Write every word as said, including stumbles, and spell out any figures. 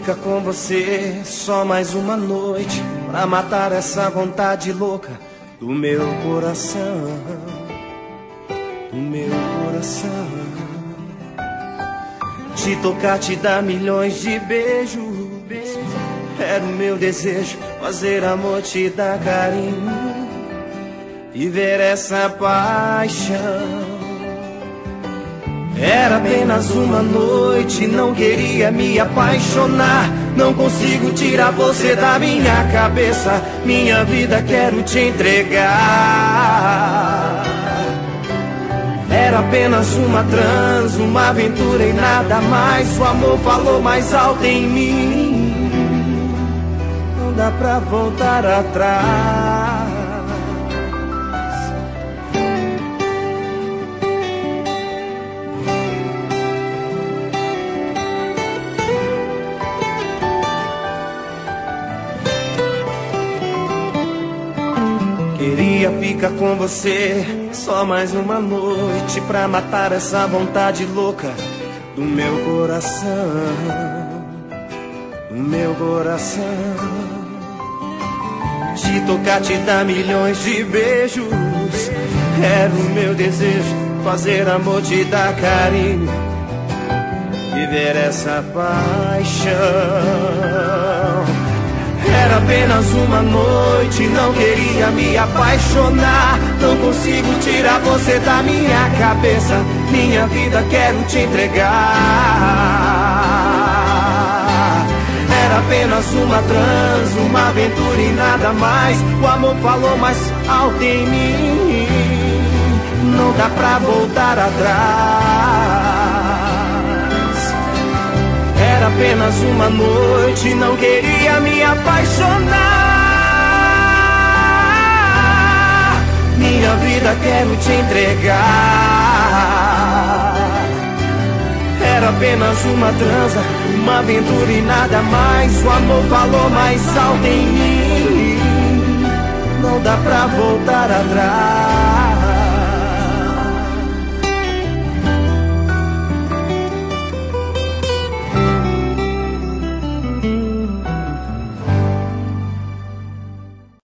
ficar com você só mais uma noite, pra matar essa vontade louca do meu coração, do meu coração. Te tocar, te dar milhões de beijos, era o meu desejo, fazer amor, te dar carinho, viver essa paixão. Era apenas uma noite, não queria me apaixonar. Não consigo tirar você da minha cabeça, minha vida quero te entregar. Era apenas uma trans, uma aventura e nada mais. O amor falou mais alto em mim, não dá pra voltar atrás. Queria ficar com você só mais uma noite, pra matar essa vontade louca do meu coração, do meu coração. Te tocar, te dar milhões de beijos, era o meu desejo, fazer amor, te dar carinho, viver essa paixão. Era apenas uma noite, não queria me apaixonar. Não consigo tirar você da minha cabeça, minha vida quero te entregar. Era apenas uma trans, uma aventura e nada mais. O amor falou mais alto em mim, não dá pra voltar atrás. Era apenas uma noite, não queria me apaixonar. Minha vida quero te entregar. Era apenas uma transa, uma aventura e nada mais. O amor falou mais alto em mim, não dá pra voltar atrás.